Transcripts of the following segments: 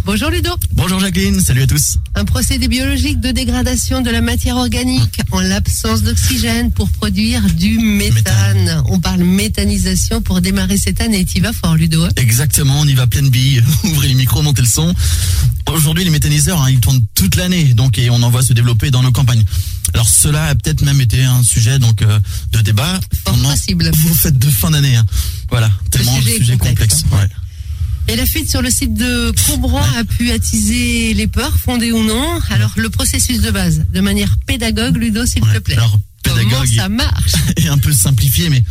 Bonjour Ludo. Bonjour Jacqueline, salut à tous. Un procédé biologique de dégradation de la matière organique en l'absence d'oxygène pour produire du méthane. On parle méthanisation pour démarrer cette année. Tu y vas fort Ludo. Exactement, on y va pleine bille. Ouvrez les micros, montez le son. Aujourd'hui, les méthaniseurs, ils tournent toute l'année, donc et on en voit se développer dans nos campagnes. Alors cela a peut-être même été un sujet de débat pendant vos fêtes de fin d'année. Voilà, tellement le sujet est complexe. Ouais. Et la fuite sur le site de Combran a pu attiser les peurs, fondées ou non. Alors le processus de base, de manière pédagogue, Ludo, s'il te plaît. Alors pédagogue, comment ça marche? Et un peu simplifié, mais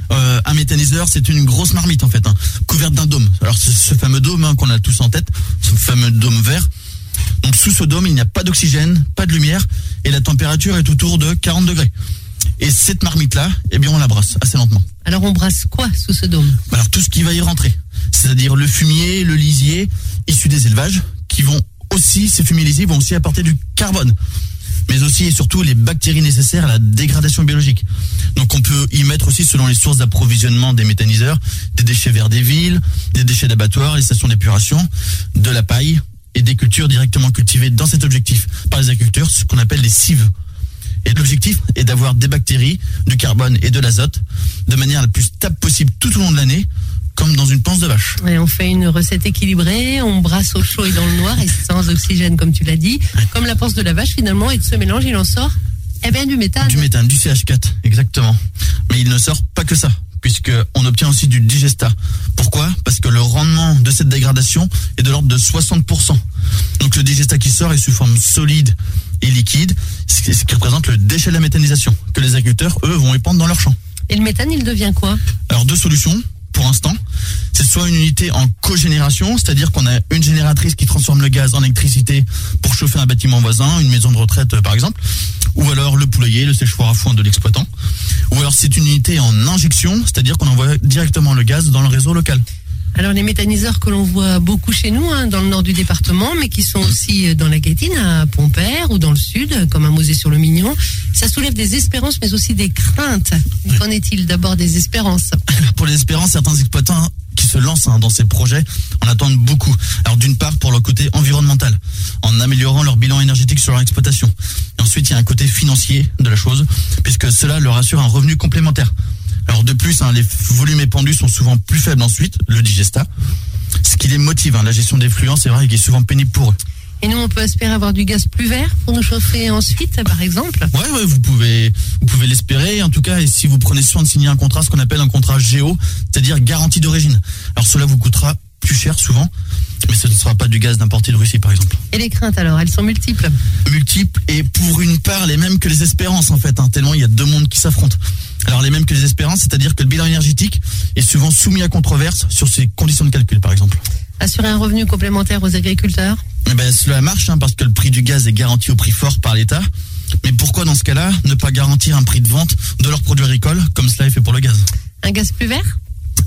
un méthaniseur, c'est une grosse marmite en fait, couverte d'un dôme. Alors c'est ce fameux dôme qu'on a tous en tête, ce fameux dôme vert. Donc sous ce dôme, il n'y a pas d'oxygène, pas de lumière, et la température est autour de 40 degrés. Et cette marmite-là, eh bien on la brasse assez lentement. Alors on brasse quoi sous ce dôme? Alors tout ce qui va y rentrer, c'est-à-dire le fumier, le lisier, issus des élevages, qui vont aussi, ces fumiers lisiers vont aussi apporter du carbone, mais aussi et surtout les bactéries nécessaires à la dégradation biologique. Donc on peut y mettre aussi, selon les sources d'approvisionnement des méthaniseurs, des déchets verts des villes, des déchets d'abattoirs, les stations d'épuration, de la paille et des cultures directement cultivées dans cet objectif par les agriculteurs, ce qu'on appelle les cives. Et l'objectif est d'avoir des bactéries, du carbone et de l'azote de manière la plus stable possible tout au long de l'année, comme dans une panse de vache. Et on fait une recette équilibrée, on brasse au chaud et dans le noir et sans oxygène comme tu l'as dit, comme la panse de la vache finalement, et de ce mélange il en sort du méthane. Du méthane, du CH4, exactement. Mais il ne sort pas que ça, puisqu'on obtient aussi du digesta. Pourquoi ? Parce que le rendement de cette dégradation est de l'ordre de 60%. Donc le digesta qui sort est sous forme solide et liquide, ce qui représente le déchet de la méthanisation, que les agriculteurs, eux, vont épandre dans leurs champs. Et le méthane, il devient quoi ? Alors deux solutions, pour l'instant. C'est soit une unité en cogénération, c'est-à-dire qu'on a une génératrice qui transforme le gaz en électricité pour chauffer un bâtiment voisin, une maison de retraite par exemple, ou alors le poulailler, le séchoir à foin de l'exploitant. Ou alors c'est une unité en injection, c'est-à-dire qu'on envoie directement le gaz dans le réseau local. Alors les méthaniseurs que l'on voit beaucoup chez nous, dans le nord du département, mais qui sont aussi dans la Guétine, à Pompère ou dans le sud, comme à Mosée-sur-le-Mignon, ça soulève des espérances, mais aussi des craintes. Qu'en est-il d'abord des espérances ? Pour les espérances, certains exploitants qui se lancent dans ces projets en attendent beaucoup. Alors d'une part pour leur côté environnemental, en améliorant leur bilan énergétique sur leur exploitation. Et ensuite il y a un côté financier de la chose, puisque cela leur assure un revenu complémentaire. Alors de plus, les volumes épandus sont souvent plus faibles ensuite, le digesta, ce qui les motive. La gestion des fluents, c'est vrai, qui est souvent pénible pour eux. Et nous, on peut espérer avoir du gaz plus vert pour nous chauffer ensuite, par exemple ? Ouais, vous pouvez l'espérer. En tout cas, et si vous prenez soin de signer un contrat, ce qu'on appelle un contrat GO, c'est-à-dire garantie d'origine. Alors cela vous coûtera plus cher souvent, mais ce ne sera pas du gaz d'importé de Russie, par exemple. Et les craintes alors, elles sont multiples ? Multiples, et pour une part les mêmes que les espérances en fait, tellement il y a deux mondes qui s'affrontent. Alors les mêmes que les espérances, c'est-à-dire que le bilan énergétique est souvent soumis à controverse sur ses conditions de calcul, par exemple. Assurer un revenu complémentaire aux agriculteurs ? Cela marche, parce que le prix du gaz est garanti au prix fort par l'État. Mais pourquoi dans ce cas-là ne pas garantir un prix de vente de leurs produits agricoles, comme cela est fait pour le gaz ? Un gaz plus vert ?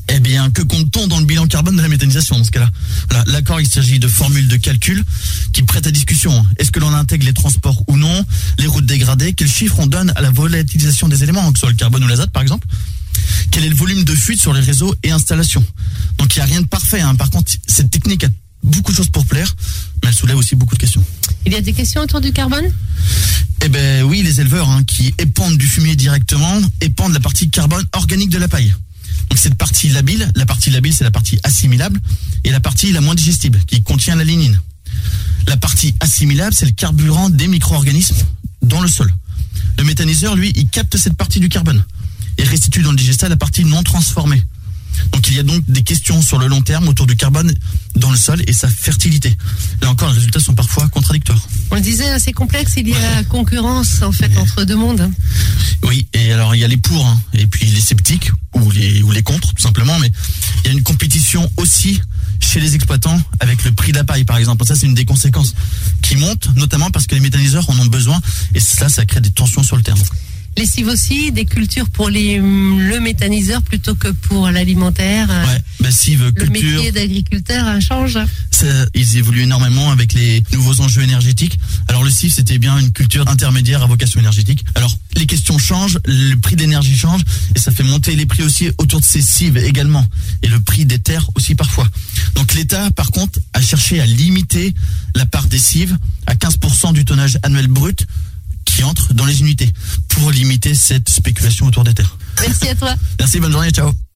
Que compte-t-on dans le bilan carbone de la méthanisation dans ce cas-là ? L'accord, il s'agit de formules de calcul qui prêtent à discussion. Est-ce que l'on intègre les transports ou non, les routes dégradées ? Quels chiffres on donne à la volatilisation des éléments, que ce soit le carbone ou l'azote par exemple ? Quel est le volume de fuite sur les réseaux et installations ? Donc il n'y a rien de parfait. Par contre, cette technique a beaucoup de choses pour plaire, mais elle soulève aussi beaucoup de questions. Il y a des questions autour du carbone ? Oui, les éleveurs qui épandent du fumier directement épandent la partie carbone organique de la paille. Donc cette partie labile, c'est la partie assimilable, et la partie la moins digestible, qui contient la lignine. La partie assimilable, c'est le carburant des micro-organismes dans le sol. Le méthaniseur, lui, il capte cette partie du carbone et restitue dans le digesta la partie non transformée. Donc il y a donc des questions sur le long terme autour du carbone dans le sol et sa fertilité. Là encore, les résultats sont parfois contradictoires. On le disait, c'est complexe, il y a concurrence en fait entre deux mondes. Oui, et alors il y a les pour, et puis les sceptiques, ou les contre, tout simplement, mais il y a une compétition aussi chez les exploitants avec le prix de la paille, par exemple. Ça, c'est une des conséquences qui monte, notamment parce que les méthaniseurs en ont besoin, et ça crée des tensions sur le terrain. Les cives aussi, des cultures pour le méthaniseur plutôt que pour l'alimentaire. Ouais, cives, le culture. métier d'agriculteur change. Ils évoluent énormément avec les nouveaux enjeux énergétiques. Alors le cive, c'était bien une culture intermédiaire à vocation énergétique. Alors les questions changent, le prix de l'énergie change et ça fait monter les prix aussi autour de ces cives également. Et le prix des terres aussi parfois. Donc l'État, par contre, a cherché à limiter la part des cives à 15% du tonnage annuel brut qui entre dans les unités pour limiter cette spéculation autour des terres. Merci à toi. Merci, bonne journée, ciao.